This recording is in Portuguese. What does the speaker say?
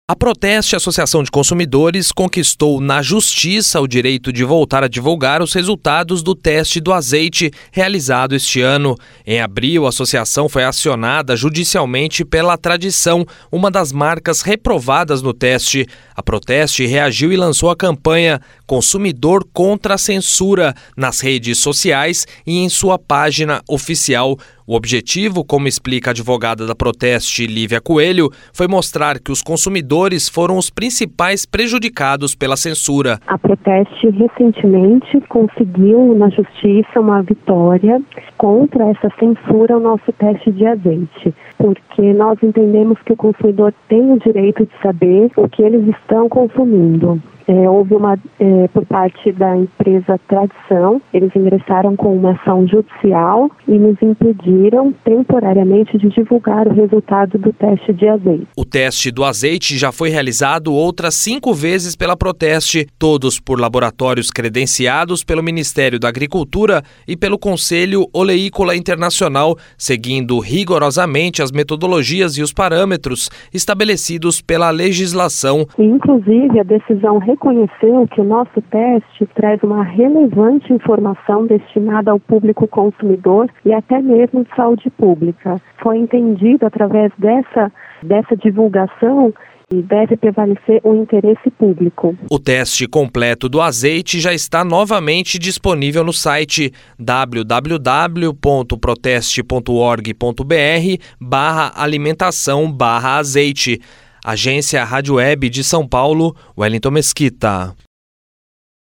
A Proteste, Associação de Consumidores, conquistou na Justiça o direito de voltar a divulgar os resultados do teste do azeite realizado este ano. Em abril, a associação foi acionada judicialmente pela Tradição, uma das marcas reprovadas no teste. A Proteste reagiu e lançou a campanha Consumidor contra a Censura nas redes sociais e em sua página oficial. O objetivo, como explica a advogada da Proteste, Lívia Coelho, foi mostrar que os consumidores foram os principais prejudicados pela censura. A Proteste recentemente conseguiu na Justiça uma vitória contra essa censura ao nosso teste de azeite, porque nós entendemos que o consumidor tem o direito de saber o que eles estão consumindo. Houve por parte da empresa Tradição, eles ingressaram com uma ação judicial e nos impediram temporariamente de divulgar o resultado do teste de azeite. O teste do azeite já foi realizado outras 5 vezes pela Proteste, todos por laboratórios credenciados pelo Ministério da Agricultura e pelo Conselho Oleícola Internacional, seguindo rigorosamente as metodologias e os parâmetros estabelecidos pela legislação. Inclusive, a decisão reconheceu que o nosso teste traz uma relevante informação destinada ao público consumidor e até mesmo de saúde pública. Foi entendido através dessa divulgação e deve prevalecer o interesse público. O teste completo do azeite já está novamente disponível no site www.proteste.org.br/alimentação/azeite. Agência Rádio Web de São Paulo, Wellington Mesquita.